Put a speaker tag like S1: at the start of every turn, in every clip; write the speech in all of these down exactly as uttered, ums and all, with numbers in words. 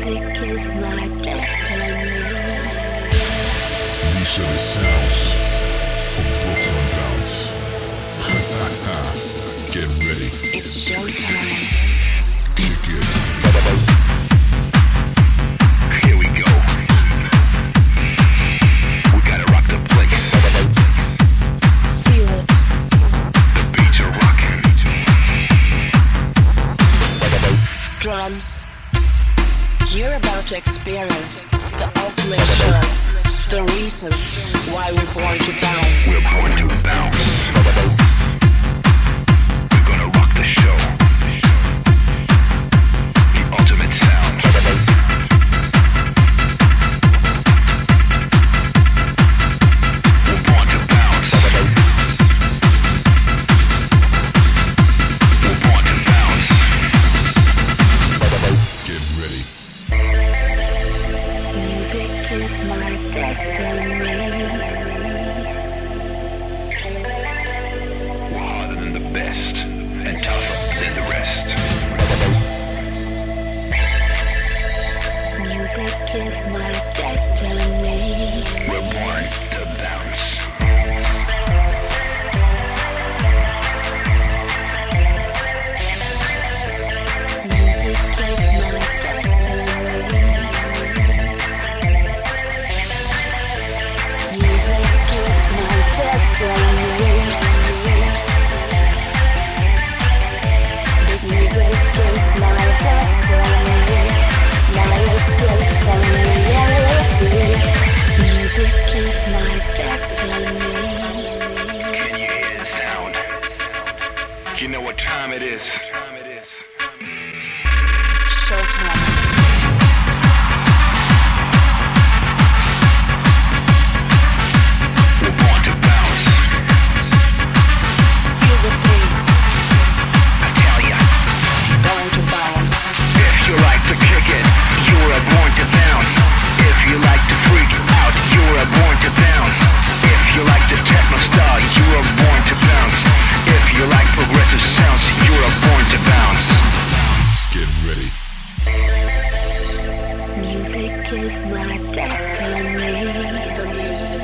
S1: These are the sounds of Brooklyn Bounce. Get ready.
S2: It's showtime.
S1: Kick it.
S3: Here we go. We gotta rock the place.
S2: Feel it.
S3: The beats are rocking.
S2: Drums. You're about to experience the ultimate show. The reason why we're born to bounce.
S3: We're born to bounce. We're gonna rock the show. The ultimate sound. We're born to bounce. We're born to bounce.
S1: Get ready.
S4: Music is my destiny.
S3: We're harder than the best and tougher than the rest.
S4: Music is my destiny.
S3: We're born to bounce.
S2: Music is my destiny. Music is my destiny. This music is my destiny. My escape from reality.
S4: Music is my destiny.
S3: Can you hear the sound? You know what time it is.
S2: Showtime.
S3: We're born to bounce.
S2: Feel the bass.
S3: I tell ya,
S2: Born to bounce.
S3: if you like to kick it, you are born to bounce. If you like to freak out, you are born to bounce. If you like the techno style, you are born to bounce. If you like progressive sounds, you are born to bounce.
S1: Get ready.
S4: Music is my destiny.
S2: The music.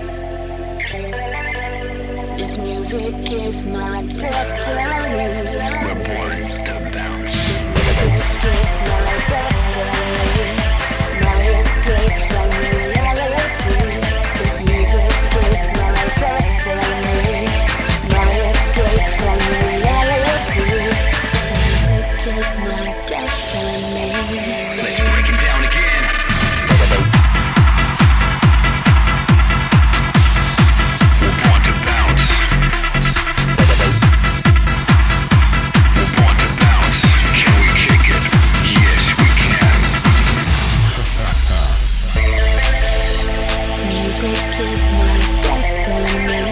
S2: This music is my destiny.
S3: We're born to bounce.
S2: This music is my destiny. My escape from reality. This music is my destiny. My escape from reality. Music is my destiny.
S3: Let's break it down again. We're born to bounce. We're born to bounce. Can we kick it? Yes, we can.
S2: Music is my destiny.